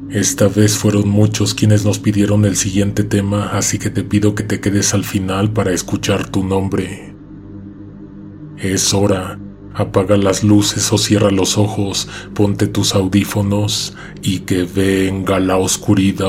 Esta vez fueron muchos quienes nos pidieron el siguiente tema, así que te pido que te quedes al final para escuchar tu nombre. Es hora. Apaga las luces o cierra los ojos, ponte tus audífonos y que venga la oscuridad.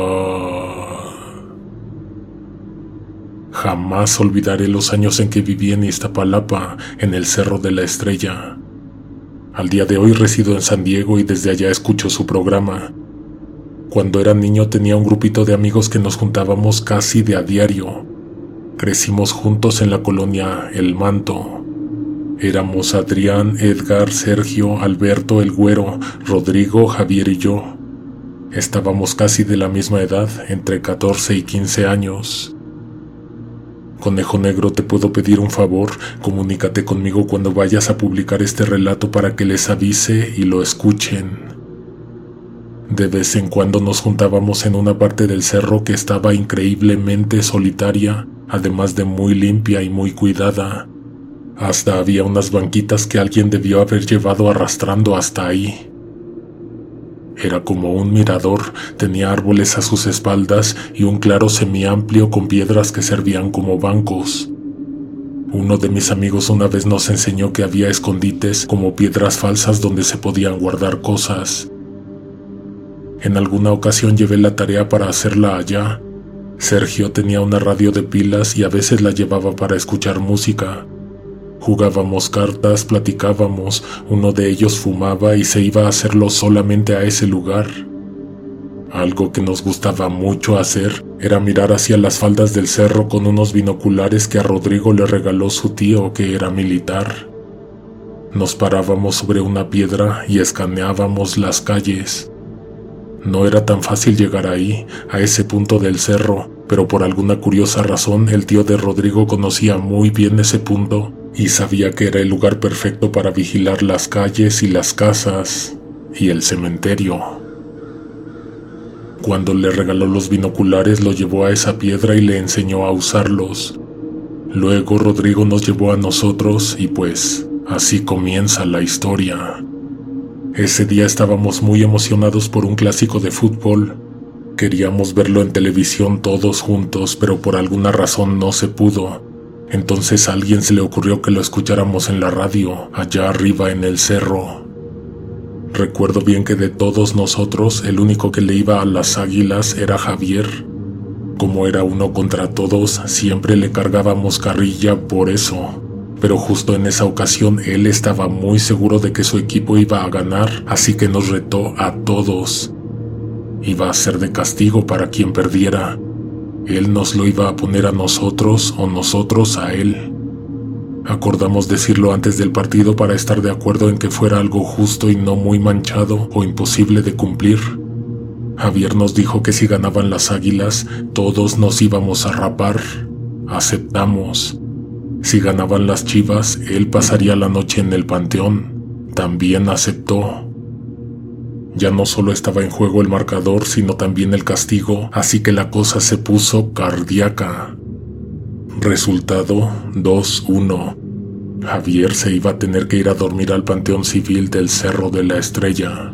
Jamás olvidaré los años en que viví en Iztapalapa, en el Cerro de la Estrella. Al día de hoy resido en San Diego y desde allá escucho su programa. Cuando era niño tenía un grupito de amigos que nos juntábamos casi de a diario. Crecimos juntos en la colonia El Manto. Éramos Adrián, Edgar, Sergio, Alberto, el Güero, Rodrigo, Javier y yo. Estábamos casi de la misma edad, entre 14 y 15 años. Conejo Negro, te puedo pedir un favor, comunícate conmigo cuando vayas a publicar este relato para que les avise y lo escuchen. De vez en cuando nos juntábamos en una parte del cerro que estaba increíblemente solitaria, además de muy limpia y muy cuidada. Hasta había unas banquitas que alguien debió haber llevado arrastrando hasta ahí. Era como un mirador, tenía árboles a sus espaldas y un claro semiamplio con piedras que servían como bancos. Uno de mis amigos una vez nos enseñó que había escondites como piedras falsas donde se podían guardar cosas. En alguna ocasión llevé la tarea para hacerla allá. Sergio tenía una radio de pilas y a veces la llevaba para escuchar música. Jugábamos cartas, platicábamos, uno de ellos fumaba y se iba a hacerlo solamente a ese lugar. Algo que nos gustaba mucho hacer era mirar hacia las faldas del cerro con unos binoculares que a Rodrigo le regaló su tío que era militar. Nos parábamos sobre una piedra y escaneábamos las calles. No era tan fácil llegar ahí, a ese punto del cerro, pero por alguna curiosa razón el tío de Rodrigo conocía muy bien ese punto y sabía que era el lugar perfecto para vigilar las calles y las casas y el cementerio. Cuando le regaló los binoculares lo llevó a esa piedra y le enseñó a usarlos. Luego Rodrigo nos llevó a nosotros y pues así comienza la historia. Ese día estábamos muy emocionados por un clásico de fútbol. Queríamos verlo en televisión todos juntos, pero por alguna razón no se pudo. Entonces a alguien se le ocurrió que lo escucháramos en la radio, allá arriba en el cerro. Recuerdo bien que de todos nosotros, el único que le iba a las Águilas era Javier. Como era uno contra todos, siempre le cargábamos carrilla por eso. Pero justo en esa ocasión él estaba muy seguro de que su equipo iba a ganar, así que nos retó a todos. Iba a ser de castigo para quien perdiera. Él nos lo iba a poner a nosotros o nosotros a él. Acordamos decirlo antes del partido para estar de acuerdo en que fuera algo justo y no muy manchado o imposible de cumplir. Javier nos dijo que si ganaban las Águilas, todos nos íbamos a rapar. Aceptamos. Si ganaban las Chivas, él pasaría la noche en el panteón. También aceptó. Ya no solo estaba en juego el marcador, sino también el castigo, así que la cosa se puso cardíaca. Resultado 2-1. Javier se iba a tener que ir a dormir al Panteón Civil del Cerro de la Estrella.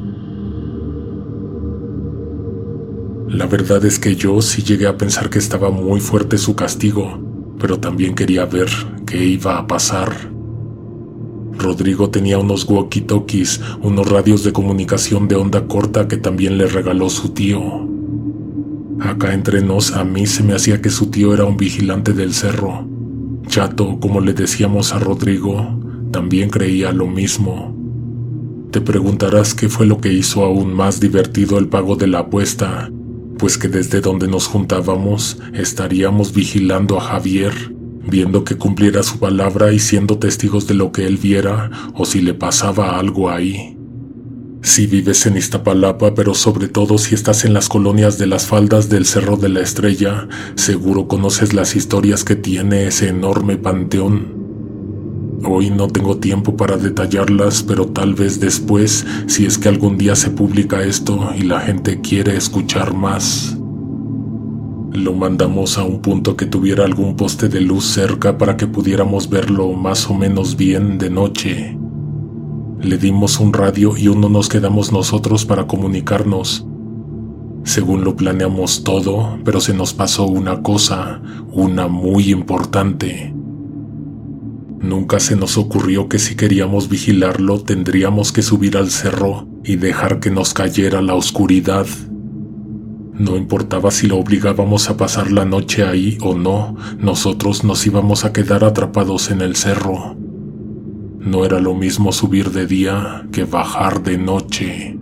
La verdad es que yo sí llegué a pensar que estaba muy fuerte su castigo, pero también quería ver qué iba a pasar. Rodrigo tenía unos walkie-talkies, unos radios de comunicación de onda corta que también le regaló su tío. Acá entre nos, a mí se me hacía que su tío era un vigilante del cerro. Chato, como le decíamos a Rodrigo, también creía lo mismo. Te preguntarás qué fue lo que hizo aún más divertido el pago de la apuesta, pues que desde donde nos juntábamos estaríamos vigilando a Javier, viendo que cumpliera su palabra y siendo testigos de lo que él viera o si le pasaba algo ahí. Si vives en Iztapalapa, pero sobre todo si estás en las colonias de las faldas del Cerro de la Estrella, seguro conoces las historias que tiene ese enorme panteón. Hoy no tengo tiempo para detallarlas, pero tal vez después, si es que algún día se publica esto y la gente quiere escuchar más. Lo mandamos a un punto que tuviera algún poste de luz cerca para que pudiéramos verlo más o menos bien de noche. Le dimos un radio y uno nos quedamos nosotros para comunicarnos. Según lo planeamos todo, pero se nos pasó una cosa, una muy importante. Nunca se nos ocurrió que si queríamos vigilarlo tendríamos que subir al cerro y dejar que nos cayera la oscuridad. No importaba si lo obligábamos a pasar la noche ahí o no, nosotros nos íbamos a quedar atrapados en el cerro. No era lo mismo subir de día que bajar de noche.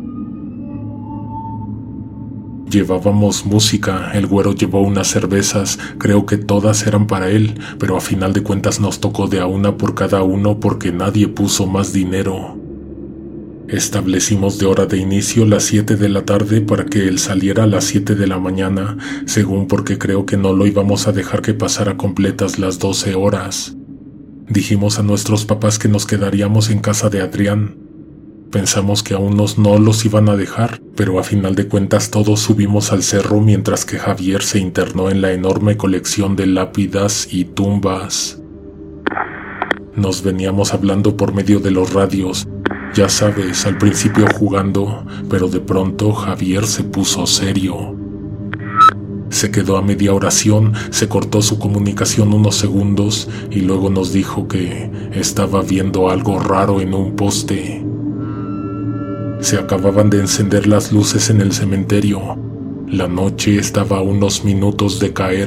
Llevábamos música, el güero llevó unas cervezas, creo que todas eran para él, pero a final de cuentas nos tocó de a una por cada uno porque nadie puso más dinero. Establecimos de hora de inicio las 7 de la tarde para que él saliera a las 7 de la mañana, según porque creo que no lo íbamos a dejar que pasara completas las 12 horas. Dijimos a nuestros papás que nos quedaríamos en casa de Adrián. Pensamos que a unos no los iban a dejar, pero a final de cuentas todos subimos al cerro mientras que Javier se internó en la enorme colección de lápidas y tumbas. Nos veníamos hablando por medio de los radios, ya sabes, al principio jugando, pero de pronto Javier se puso serio. Se quedó a media oración, se cortó su comunicación unos segundos y luego nos dijo que estaba viendo algo raro en un poste. Se acababan de encender las luces en el cementerio. La noche estaba a unos minutos de caer.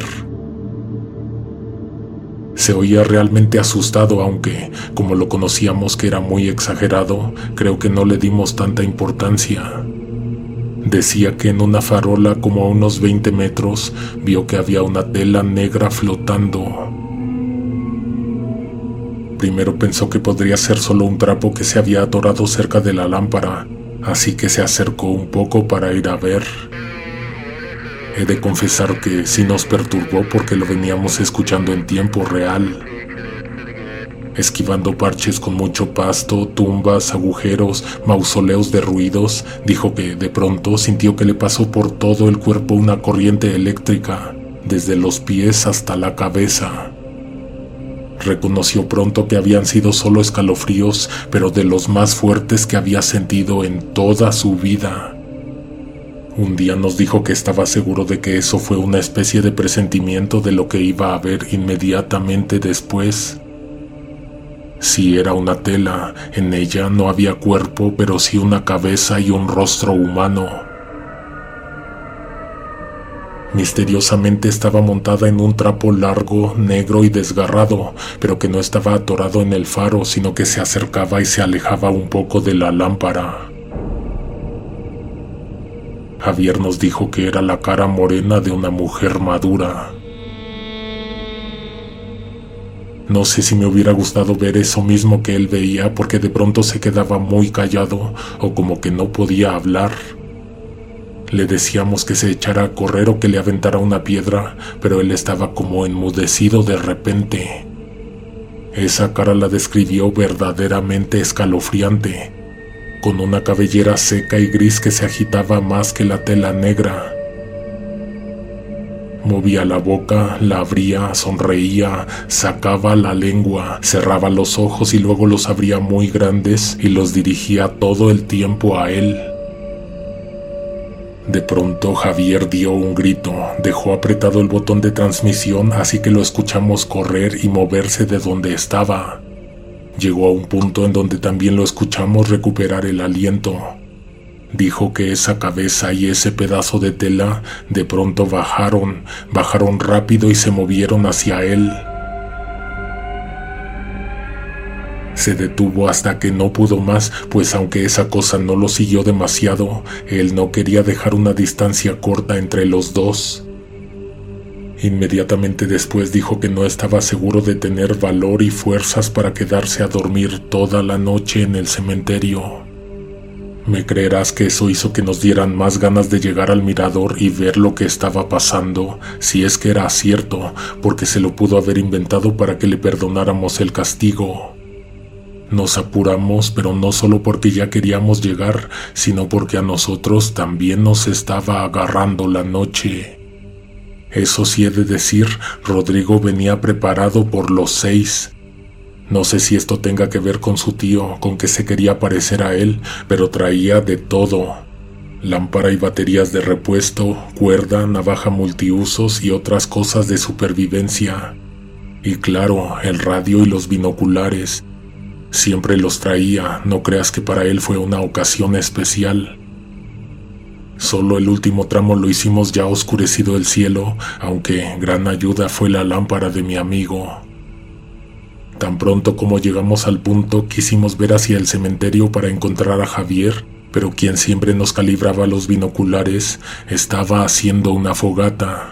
Se oía realmente asustado, aunque, como lo conocíamos que era muy exagerado, creo que no le dimos tanta importancia. Decía que en una farola como a unos 20 metros vio que había una tela negra flotando. Primero pensó que podría ser solo un trapo que se había atorado cerca de la lámpara, así que se acercó un poco para ir a ver. He de confesar que sí nos perturbó porque lo veníamos escuchando en tiempo real. Esquivando parches con mucho pasto, tumbas, agujeros, mausoleos derruidos, dijo que de pronto sintió que le pasó por todo el cuerpo una corriente eléctrica, desde los pies hasta la cabeza. Reconoció pronto que habían sido solo escalofríos, pero de los más fuertes que había sentido en toda su vida. Un día nos dijo que estaba seguro de que eso fue una especie de presentimiento de lo que iba a ver inmediatamente después. Sí era una tela, en ella no había cuerpo, pero sí una cabeza y un rostro humano. Misteriosamente estaba montada en un trapo largo, negro y desgarrado, pero que no estaba atorado en el faro, sino que se acercaba y se alejaba un poco de la lámpara. Javier nos dijo que era la cara morena de una mujer madura. No sé si me hubiera gustado ver eso mismo que él veía, porque de pronto se quedaba muy callado o como que no podía hablar. Le decíamos que se echara a correr o que le aventara una piedra, pero él estaba como enmudecido de repente. Esa cara la describió verdaderamente escalofriante, con una cabellera seca y gris que se agitaba más que la tela negra. Movía la boca, la abría, sonreía, sacaba la lengua, cerraba los ojos y luego los abría muy grandes y los dirigía todo el tiempo a él. De pronto Javier dio un grito, dejó apretado el botón de transmisión, así que lo escuchamos correr y moverse de donde estaba. Llegó a un punto en donde también lo escuchamos recuperar el aliento. Dijo que esa cabeza y ese pedazo de tela de pronto bajaron rápido y se movieron hacia él. Se detuvo hasta que no pudo más, pues aunque esa cosa no lo siguió demasiado, él no quería dejar una distancia corta entre los dos. Inmediatamente después dijo que no estaba seguro de tener valor y fuerzas para quedarse a dormir toda la noche en el cementerio. ¿Me creerás que eso hizo que nos dieran más ganas de llegar al mirador y ver lo que estaba pasando, si es que era cierto, porque se lo pudo haber inventado para que le perdonáramos el castigo? Nos apuramos, pero no solo porque ya queríamos llegar, sino porque a nosotros también nos estaba agarrando la noche. Eso sí he de decir, Rodrigo venía preparado por los 6. No sé si esto tenga que ver con su tío, con que se quería parecer a él, pero traía de todo. lámpara y baterías de repuesto, cuerda, navaja multiusos y otras cosas de supervivencia. Y claro, el radio y los binoculares. Siempre los traía, no creas que para él fue una ocasión especial. Solo el último tramo lo hicimos ya oscurecido el cielo, aunque gran ayuda fue la lámpara de mi amigo. Tan pronto como llegamos al punto, quisimos ver hacia el cementerio para encontrar a Javier, pero quien siempre nos calibraba los binoculares estaba haciendo una fogata.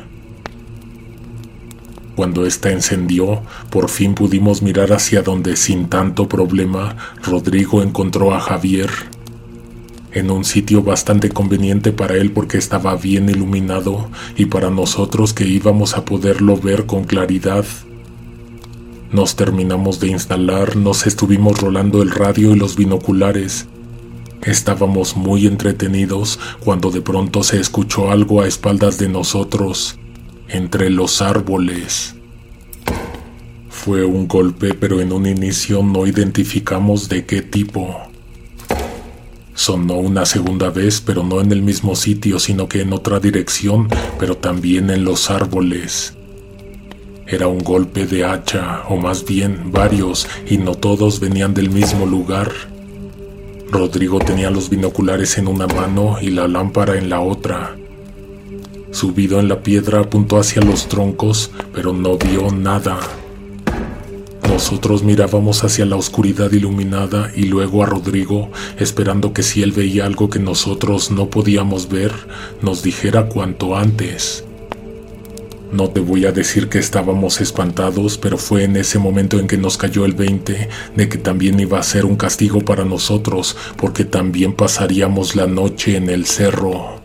Cuando ésta encendió, por fin pudimos mirar hacia donde sin tanto problema Rodrigo encontró a Javier. En un sitio bastante conveniente para él porque estaba bien iluminado y para nosotros que íbamos a poderlo ver con claridad. Nos terminamos de instalar, nos estuvimos rolando el radio y los binoculares. Estábamos muy entretenidos cuando de pronto se escuchó algo a espaldas de nosotros, entre los árboles. Fue un golpe, pero en un inicio no identificamos de qué tipo. Sonó una segunda vez, pero no en el mismo sitio, sino que en otra dirección, pero también en los árboles. Era un golpe de hacha, o más bien varios, y no todos venían del mismo lugar. Rodrigo tenía los binoculares en una mano y la lámpara en la otra. Subido en la piedra apuntó hacia los troncos, pero no vio nada. Nosotros mirábamos hacia la oscuridad iluminada y luego a Rodrigo, esperando que si él veía algo que nosotros no podíamos ver, nos dijera cuanto antes. No te voy a decir que estábamos espantados, pero fue en ese momento en que nos cayó el 20 de que también iba a ser un castigo para nosotros, porque también pasaríamos la noche en el cerro.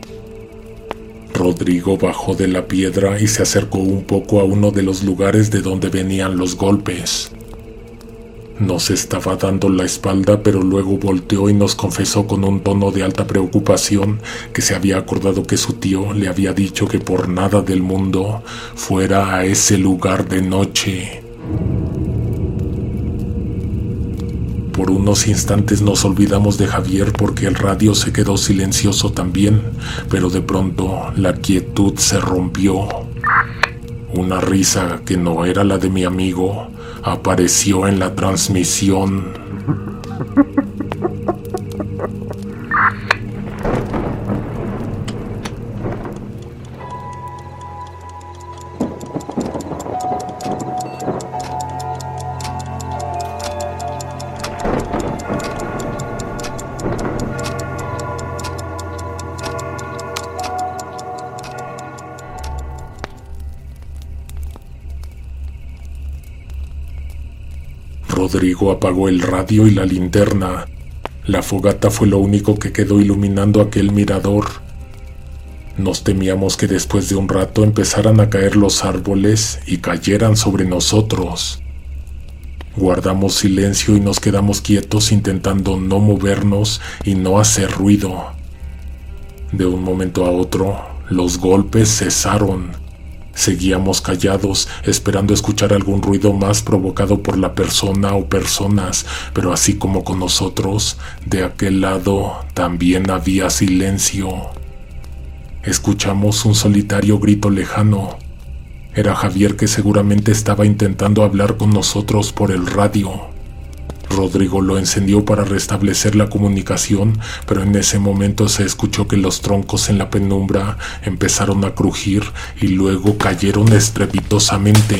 Rodrigo bajó de la piedra y se acercó un poco a uno de los lugares de donde venían los golpes. Nos estaba dando la espalda, pero luego volteó y nos confesó con un tono de alta preocupación que se había acordado que su tío le había dicho que por nada del mundo fuera a ese lugar de noche. Por unos instantes nos olvidamos de Javier porque el radio se quedó silencioso también, pero de pronto la quietud se rompió. Una risa que no era la de mi amigo apareció en la transmisión. Rodrigo apagó el radio y la linterna. La fogata fue lo único que quedó iluminando aquel mirador. Nos temíamos que después de un rato empezaran a caer los árboles y cayeran sobre nosotros. Guardamos silencio y nos quedamos quietos intentando no movernos y no hacer ruido. De un momento a otro, los golpes cesaron. Seguíamos callados, esperando escuchar algún ruido más provocado por la persona o personas, pero así como con nosotros, de aquel lado también había silencio. Escuchamos un solitario grito lejano. Era Javier que seguramente estaba intentando hablar con nosotros por el radio. Rodrigo lo encendió para restablecer la comunicación, pero en ese momento se escuchó que los troncos en la penumbra empezaron a crujir y luego cayeron estrepitosamente.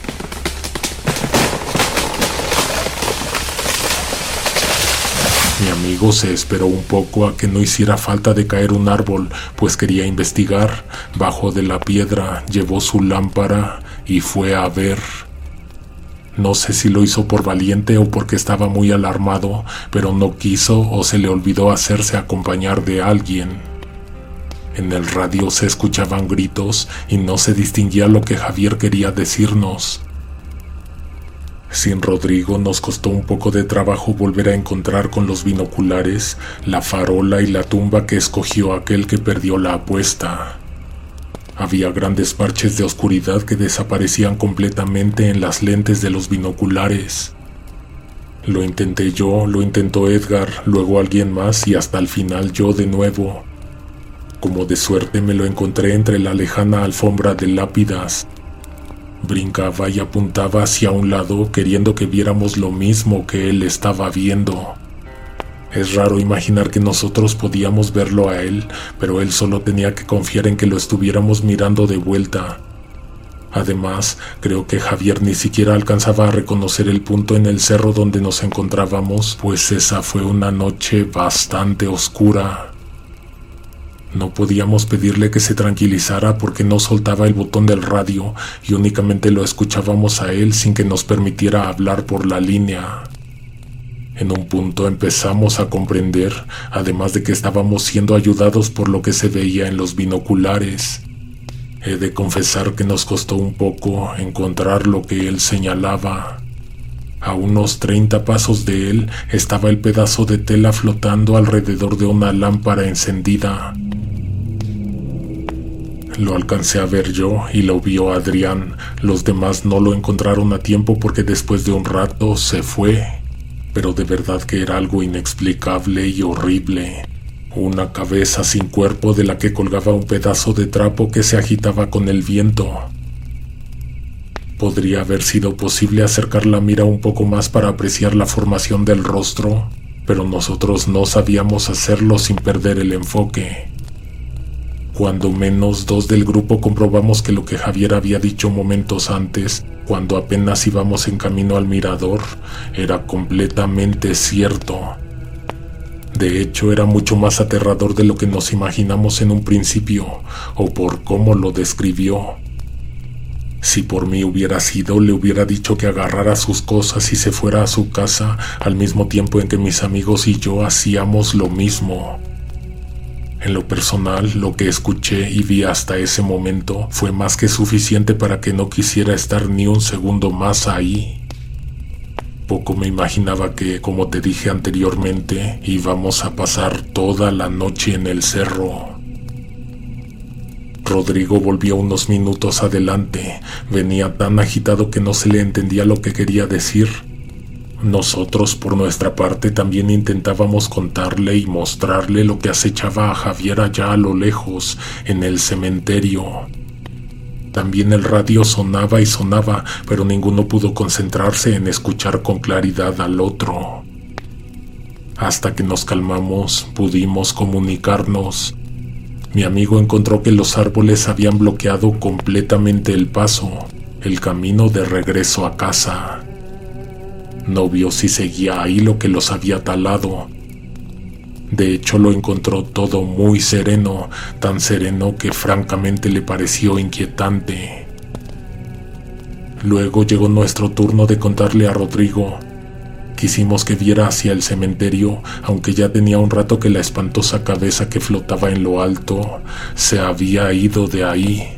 Mi amigo se esperó un poco a que no hiciera falta de caer un árbol, pues quería investigar. Bajó de la piedra, llevó su lámpara y fue a ver. No sé si lo hizo por valiente o porque estaba muy alarmado, pero no quiso o se le olvidó hacerse acompañar de alguien. En el radio se escuchaban gritos y no se distinguía lo que Javier quería decirnos. Sin Rodrigo nos costó un poco de trabajo volver a encontrar con los binoculares la farola y la tumba que escogió aquel que perdió la apuesta. Había grandes parches de oscuridad que desaparecían completamente en las lentes de los binoculares. Lo intenté yo, lo intentó Edgar, luego alguien más y hasta el final yo de nuevo. Como de suerte me lo encontré entre la lejana alfombra de lápidas. Brincaba y apuntaba hacia un lado queriendo que viéramos lo mismo que él estaba viendo. Es raro imaginar que nosotros podíamos verlo a él, pero él solo tenía que confiar en que lo estuviéramos mirando de vuelta. Además, creo que Javier ni siquiera alcanzaba a reconocer el punto en el cerro donde nos encontrábamos, pues esa fue una noche bastante oscura. No podíamos pedirle que se tranquilizara porque no soltaba el botón del radio y únicamente lo escuchábamos a él sin que nos permitiera hablar por la línea. En un punto empezamos a comprender, además de que estábamos siendo ayudados por lo que se veía en los binoculares. He de confesar que nos costó un poco encontrar lo que él señalaba. A unos 30 pasos de él estaba el pedazo de tela flotando alrededor de una lámpara encendida. Lo alcancé a ver yo y lo vio Adrián. Los demás no lo encontraron a tiempo porque después de un rato se fue. Pero de verdad que era algo inexplicable y horrible. Una cabeza sin cuerpo de la que colgaba un pedazo de trapo que se agitaba con el viento. Podría haber sido posible acercar la mira un poco más para apreciar la formación del rostro, pero nosotros no sabíamos hacerlo sin perder el enfoque. Cuando menos 2 del grupo comprobamos que lo que Javier había dicho momentos antes, cuando apenas íbamos en camino al mirador, era completamente cierto. De hecho, era mucho más aterrador de lo que nos imaginamos en un principio, o por cómo lo describió. Si por mí hubiera sido, le hubiera dicho que agarrara sus cosas y se fuera a su casa, al mismo tiempo en que mis amigos y yo hacíamos lo mismo. En lo personal, lo que escuché y vi hasta ese momento fue más que suficiente para que no quisiera estar ni un segundo más ahí. Poco me imaginaba que, como te dije anteriormente, íbamos a pasar toda la noche en el cerro. Rodrigo volvió unos minutos adelante. Venía tan agitado que no se le entendía lo que quería decir. Nosotros, por nuestra parte, también intentábamos contarle y mostrarle lo que acechaba a Javier allá a lo lejos, en el cementerio. También el radio sonaba y sonaba, pero ninguno pudo concentrarse en escuchar con claridad al otro. Hasta que nos calmamos, pudimos comunicarnos. Mi amigo encontró que los árboles habían bloqueado completamente el paso, el camino de regreso a casa. No vio si seguía ahí lo que los había talado. De hecho, lo encontró todo muy sereno, tan sereno que francamente le pareció inquietante. Luego llegó nuestro turno de contarle a Rodrigo. Quisimos que viera hacia el cementerio, aunque ya tenía un rato que la espantosa cabeza que flotaba en lo alto se había ido de ahí.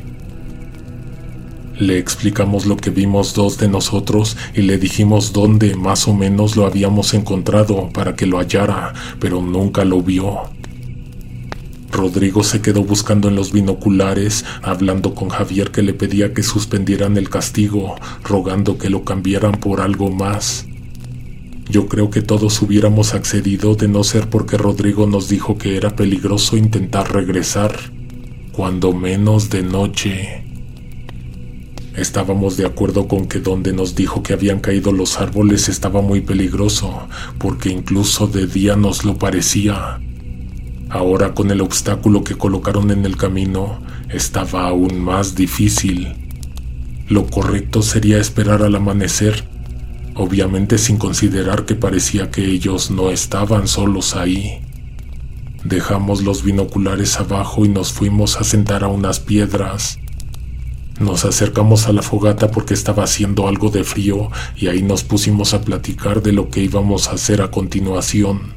Le explicamos lo que vimos 2 de nosotros y le dijimos dónde más o menos lo habíamos encontrado para que lo hallara, pero nunca lo vio. Rodrigo se quedó buscando en los binoculares, hablando con Javier que le pedía que suspendieran el castigo, rogando que lo cambiaran por algo más. Yo creo que todos hubiéramos accedido de no ser porque Rodrigo nos dijo que era peligroso intentar regresar, cuando menos de noche. Estábamos de acuerdo con que donde nos dijo que habían caído los árboles estaba muy peligroso, porque incluso de día nos lo parecía. Ahora, con el obstáculo que colocaron en el camino, estaba aún más difícil. Lo correcto sería esperar al amanecer, obviamente sin considerar que parecía que ellos no estaban solos ahí. Dejamos los binoculares abajo y nos fuimos a sentar a unas piedras. Nos acercamos a la fogata porque estaba haciendo algo de frío y ahí nos pusimos a platicar de lo que íbamos a hacer a continuación.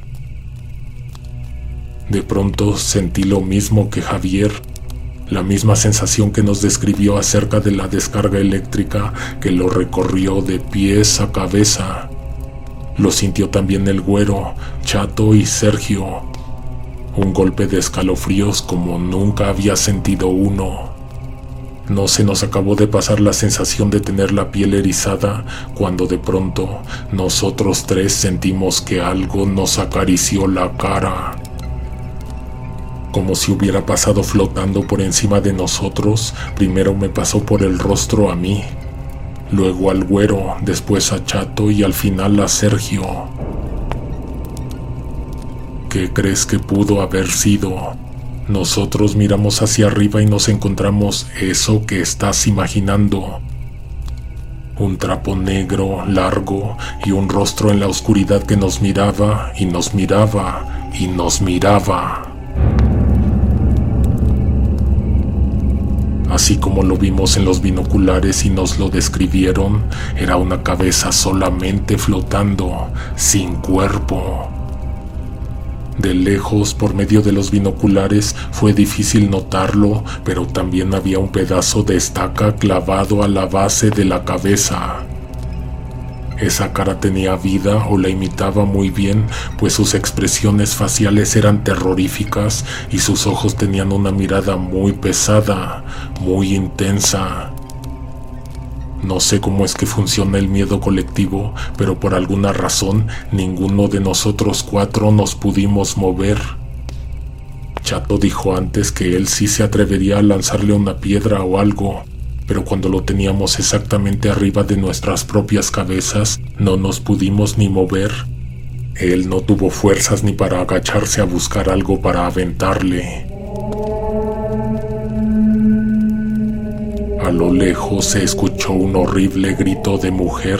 De pronto sentí lo mismo que Javier, la misma sensación que nos describió acerca de la descarga eléctrica que lo recorrió de pies a cabeza. Lo sintió también el güero, Chato y Sergio. Un golpe de escalofríos como nunca había sentido uno. No se nos acabó de pasar la sensación de tener la piel erizada cuando de pronto nosotros 3 sentimos que algo nos acarició la cara. como si hubiera pasado flotando por encima de nosotros. Primero me pasó por el rostro a mí, luego al güero, después a Chato y al final a Sergio. ¿Qué crees que pudo haber sido? Nosotros miramos hacia arriba y nos encontramos eso que estás imaginando. Un trapo negro, largo, y un rostro en la oscuridad que nos miraba y nos miraba y nos miraba. Así como lo vimos en los binoculares y nos lo describieron, era una cabeza solamente flotando, sin cuerpo. De lejos, por medio de los binoculares, fue difícil notarlo, pero también había un pedazo de estaca clavado a la base de la cabeza. Esa cara tenía vida o la imitaba muy bien, pues sus expresiones faciales eran terroríficas y sus ojos tenían una mirada muy pesada, muy intensa. No sé cómo es que funciona el miedo colectivo, pero por alguna razón ninguno de nosotros cuatro nos pudimos mover. Chato dijo antes que él sí se atrevería a lanzarle una piedra o algo, pero cuando lo teníamos exactamente arriba de nuestras propias cabezas, no nos pudimos ni mover. Él no tuvo fuerzas ni para agacharse a buscar algo para aventarle. A lo lejos se escuchó un horrible grito de mujer.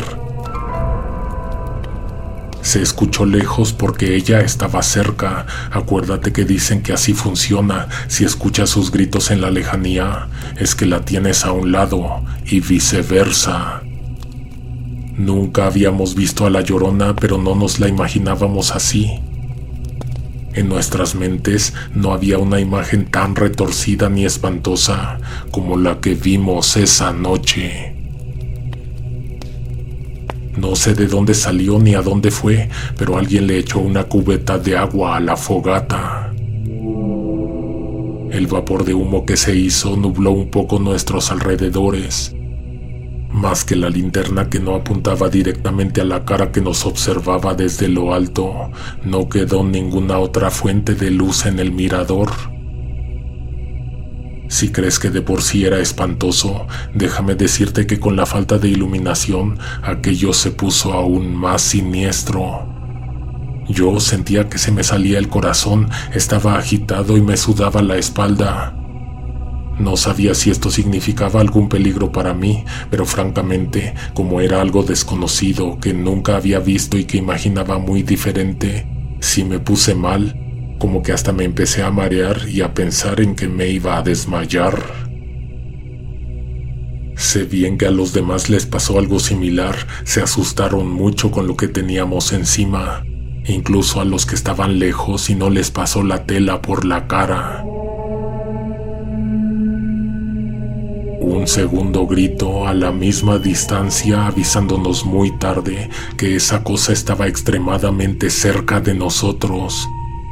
Se escuchó lejos porque ella estaba cerca. Acuérdate que dicen que así funciona. Si escuchas sus gritos en la lejanía, es que la tienes a un lado y viceversa. Nunca habíamos visto a la Llorona, pero no nos la imaginábamos así. En nuestras mentes no había una imagen tan retorcida ni espantosa como la que vimos esa noche. No sé de dónde salió ni a dónde fue, pero alguien le echó una cubeta de agua a la fogata. El vapor de humo que se hizo nubló un poco nuestros alrededores. Más que la linterna que no apuntaba directamente a la cara que nos observaba desde lo alto, no quedó ninguna otra fuente de luz en el mirador. Si crees que de por sí era espantoso, déjame decirte que con la falta de iluminación, aquello se puso aún más siniestro. Yo sentía que se me salía el corazón, estaba agitado y me sudaba la espalda. No sabía si esto significaba algún peligro para mí, pero francamente, como era algo desconocido que nunca había visto y que imaginaba muy diferente, sí me puse mal, como que hasta me empecé a marear y a pensar en que me iba a desmayar. Sé bien que a los demás les pasó algo similar, se asustaron mucho con lo que teníamos encima, incluso a los que estaban lejos y no les pasó la tela por la cara. Un segundo grito a la misma distancia avisándonos muy tarde que esa cosa estaba extremadamente cerca de nosotros.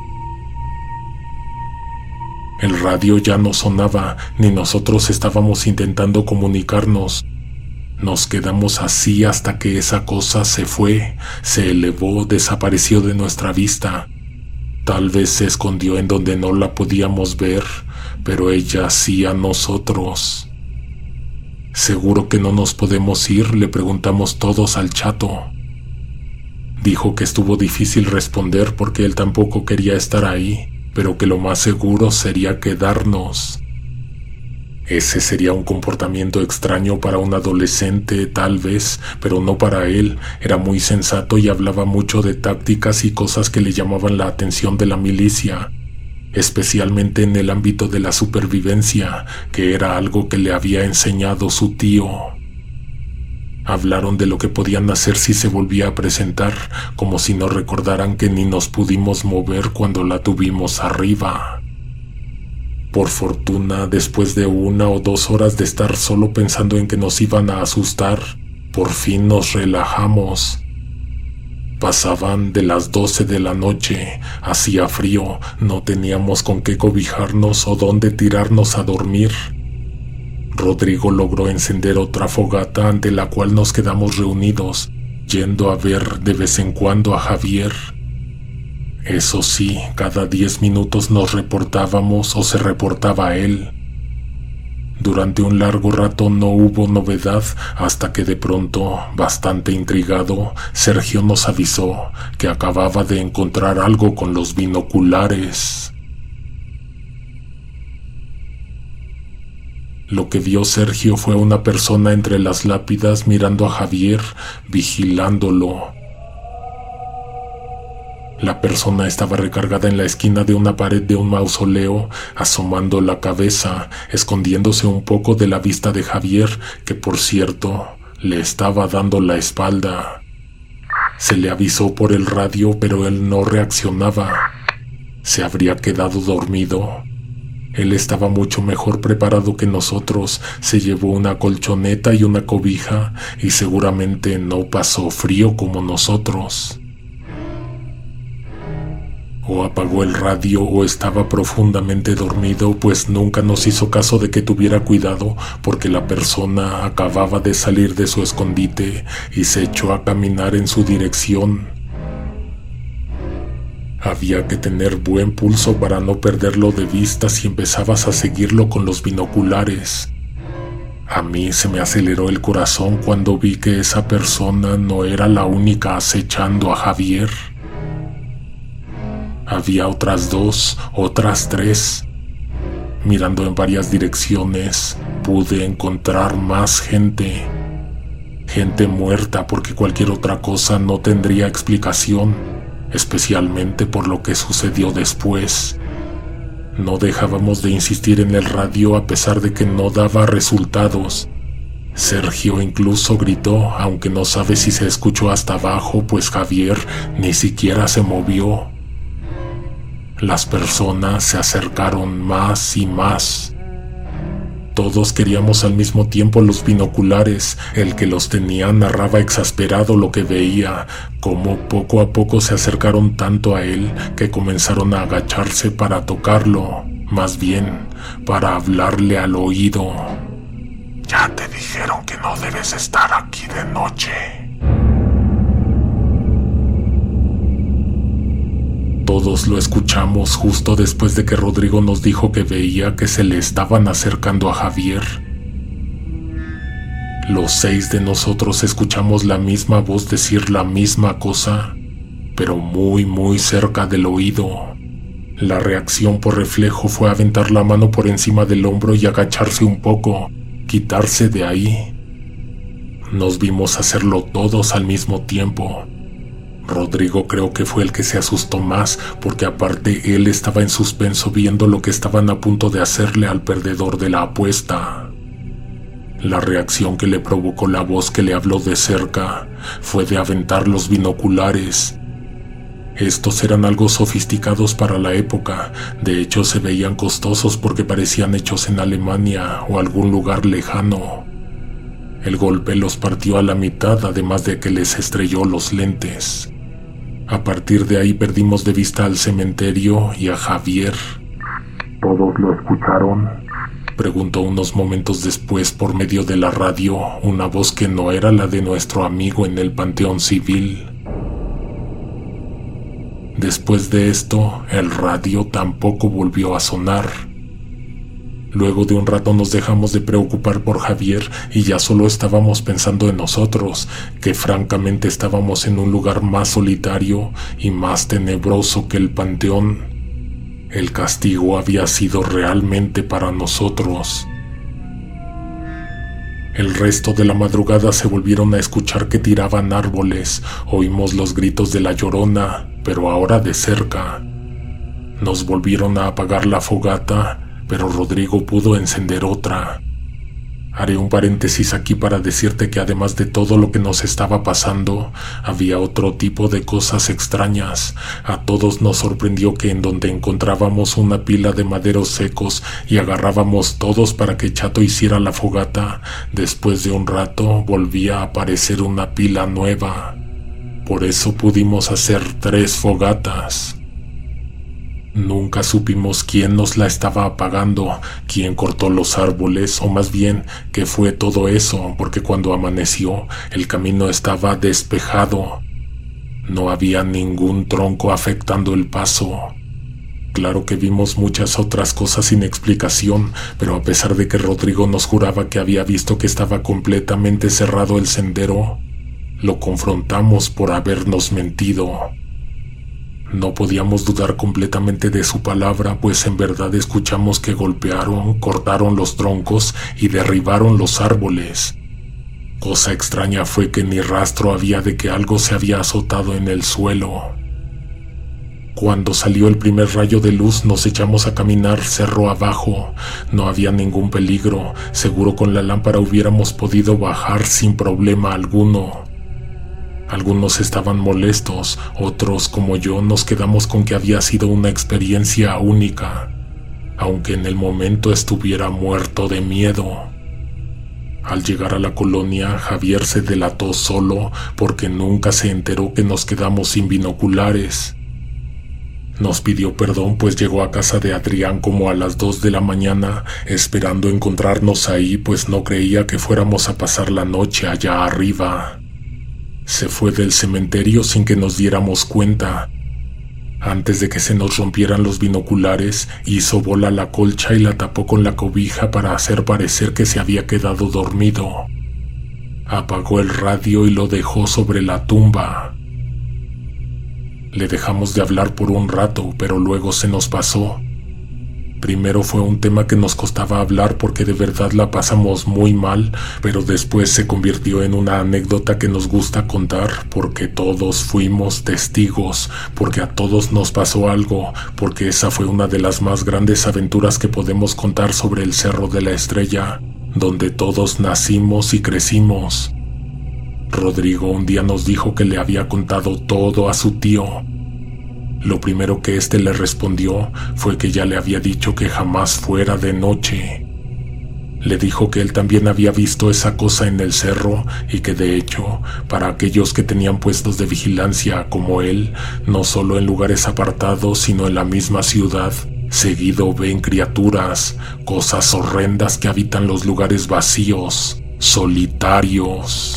El radio ya no sonaba, ni nosotros estábamos intentando comunicarnos. Nos quedamos así hasta que esa cosa se fue, se elevó, desapareció de nuestra vista. Tal vez se escondió en donde no la podíamos ver, pero ella sí a nosotros. ¿Seguro que no nos podemos ir?, le preguntamos todos al Chato. Dijo que estuvo difícil responder porque él tampoco quería estar ahí, pero que lo más seguro sería quedarnos. Ese sería un comportamiento extraño para un adolescente, tal vez, pero no para él. Era muy sensato y hablaba mucho de tácticas y cosas que le llamaban la atención de la milicia, especialmente en el ámbito de la supervivencia, que era algo que le había enseñado su tío. Hablaron de lo que podían hacer si se volvía a presentar, como si no recordaran que ni nos pudimos mover cuando la tuvimos arriba. Por fortuna, después de 1 o 2 horas de estar solo pensando en que nos iban a asustar, por fin nos relajamos. Pasaban de las 12 de la noche, hacía frío, no teníamos con qué cobijarnos o dónde tirarnos a dormir. Rodrigo logró encender otra fogata ante la cual nos quedamos reunidos, yendo a ver de vez en cuando a Javier. Eso sí, cada 10 minutos nos reportábamos o se reportaba él. Durante un largo rato no hubo novedad hasta que de pronto, bastante intrigado, Sergio nos avisó que acababa de encontrar algo con los binoculares. Lo que vio Sergio fue una persona entre las lápidas mirando a Javier, vigilándolo. La persona estaba recargada en la esquina de una pared de un mausoleo, asomando la cabeza, escondiéndose un poco de la vista de Javier, que por cierto, le estaba dando la espalda. Se le avisó por el radio, pero él no reaccionaba. ¿Se habría quedado dormido? Él estaba mucho mejor preparado que nosotros, se llevó una colchoneta y una cobija, y seguramente no pasó frío como nosotros. O apagó el radio o estaba profundamente dormido, pues nunca nos hizo caso de que tuviera cuidado, porque la persona acababa de salir de su escondite y se echó a caminar en su dirección. Había que tener buen pulso para no perderlo de vista si empezabas a seguirlo con los binoculares. A mí se me aceleró el corazón cuando vi que esa persona no era la única acechando a Javier. Había otras 2, otras 3. Mirando en varias direcciones, pude encontrar más gente. Gente muerta, porque cualquier otra cosa no tendría explicación, especialmente por lo que sucedió después. No dejábamos de insistir en el radio a pesar de que no daba resultados. Sergio incluso gritó, aunque no sabe si se escuchó hasta abajo, pues Javier ni siquiera se movió. Las personas se acercaron más y más. Todos queríamos al mismo tiempo los binoculares. El que los tenía narraba exasperado lo que veía, como poco a poco se acercaron tanto a él que comenzaron a agacharse para tocarlo, más bien para hablarle al oído. Ya te dijeron que no debes estar aquí de noche. Todos lo escuchamos justo después de que Rodrigo nos dijo que veía que se le estaban acercando a Javier. Los 6 de nosotros escuchamos la misma voz decir la misma cosa, pero muy cerca del oído. La reacción por reflejo fue aventar la mano por encima del hombro y agacharse un poco, quitarse de ahí. Nos vimos hacerlo todos al mismo tiempo. Rodrigo creo que fue el que se asustó más, porque aparte él estaba en suspenso viendo lo que estaban a punto de hacerle al perdedor de la apuesta. La reacción que le provocó la voz que le habló de cerca fue de aventar los binoculares. Estos eran algo sofisticados para la época, de hecho se veían costosos porque parecían hechos en Alemania o algún lugar lejano. El golpe los partió a la mitad, además de que les estrelló los lentes. A partir de ahí perdimos de vista al cementerio y a Javier. ¿Todos lo escucharon?, preguntó unos momentos después por medio de la radio una voz que no era la de nuestro amigo en el Panteón Civil. Después de esto, el radio tampoco volvió a sonar. Luego de un rato nos dejamos de preocupar por Javier y ya solo estábamos pensando en nosotros, que francamente estábamos en un lugar más solitario y más tenebroso que el panteón. El castigo había sido realmente para nosotros. El resto de la madrugada se volvieron a escuchar que tiraban árboles, oímos los gritos de la Llorona, pero ahora de cerca. Nos volvieron a apagar la fogata, pero Rodrigo pudo encender otra. Haré un paréntesis aquí para decirte que además de todo lo que nos estaba pasando, había otro tipo de cosas extrañas. A todos nos sorprendió que en donde encontrábamos una pila de maderos secos y agarrábamos todos para que Chato hiciera la fogata, después de un rato volvía a aparecer una pila nueva. Por eso pudimos hacer 3 fogatas. Nunca supimos quién nos la estaba apagando, quién cortó los árboles, o más bien, qué fue todo eso, porque cuando amaneció, el camino estaba despejado. No había ningún tronco afectando el paso. Claro que vimos muchas otras cosas sin explicación, pero a pesar de que Rodrigo nos juraba que había visto que estaba completamente cerrado el sendero, lo confrontamos por habernos mentido. No podíamos dudar completamente de su palabra, pues en verdad escuchamos que golpearon, cortaron los troncos y derribaron los árboles. Cosa extraña fue que ni rastro había de que algo se había azotado en el suelo. Cuando salió el primer rayo de luz nos echamos a caminar cerro abajo. No había ningún peligro, seguro con la lámpara hubiéramos podido bajar sin problema alguno. Algunos estaban molestos, otros como yo nos quedamos con que había sido una experiencia única, aunque en el momento estuviera muerto de miedo. Al llegar a la colonia, Javier se delató solo porque nunca se enteró que nos quedamos sin binoculares. Nos pidió perdón pues llegó a casa de Adrián como a las 2 de la mañana, esperando encontrarnos ahí pues no creía que fuéramos a pasar la noche allá arriba. Se fue del cementerio sin que nos diéramos cuenta. Antes de que se nos rompieran los binoculares, hizo bola la colcha y la tapó con la cobija para hacer parecer que se había quedado dormido. Apagó el radio y lo dejó sobre la tumba. Le dejamos de hablar por un rato, pero luego se nos pasó. Primero fue un tema que nos costaba hablar porque de verdad la pasamos muy mal, pero después se convirtió en una anécdota que nos gusta contar porque todos fuimos testigos, porque a todos nos pasó algo, porque esa fue una de las más grandes aventuras que podemos contar sobre el Cerro de la Estrella, donde todos nacimos y crecimos. Rodrigo un día nos dijo que le había contado todo a su tío. Lo primero que éste le respondió fue que ya le había dicho que jamás fuera de noche. Le dijo que él también había visto esa cosa en el cerro y que de hecho, para aquellos que tenían puestos de vigilancia como él, no solo en lugares apartados sino en la misma ciudad, seguido ven criaturas, cosas horrendas que habitan los lugares vacíos, solitarios.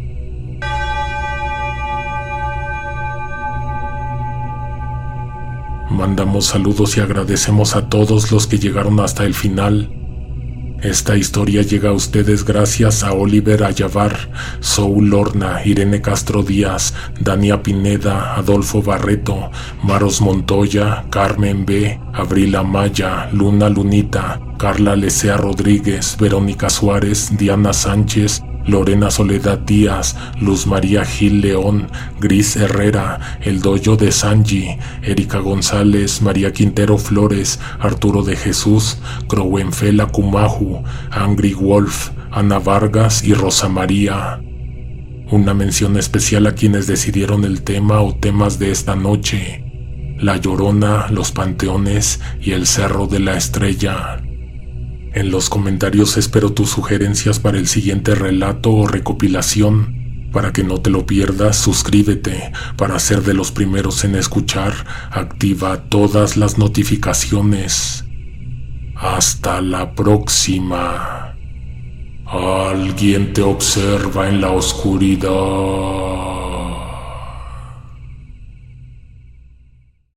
Mandamos saludos y agradecemos a todos los que llegaron hasta el final. Esta historia llega a ustedes gracias a Oliver Ayavar, Soul Lorna, Irene Castro Díaz, Dania Pineda, Adolfo Barreto, Maros Montoya, Carmen B., Abril Amaya, Luna Lunita, Carla Lecea Rodríguez, Verónica Suárez, Diana Sánchez, Lorena Soledad Díaz, Luz María Gil León, Gris Herrera, El Doyo de Sanji, Erika González, María Quintero Flores, Arturo de Jesús, Crowenfela Kumaju, Angry Wolf, Ana Vargas y Rosa María. Una mención especial a quienes decidieron el tema o temas de esta noche: La Llorona, los Panteones y el Cerro de la Estrella. En los comentarios espero tus sugerencias para el siguiente relato o recopilación. Para que no te lo pierdas, suscríbete. Para ser de los primeros en escuchar, activa todas las notificaciones. Hasta la próxima. Alguien te observa en la oscuridad.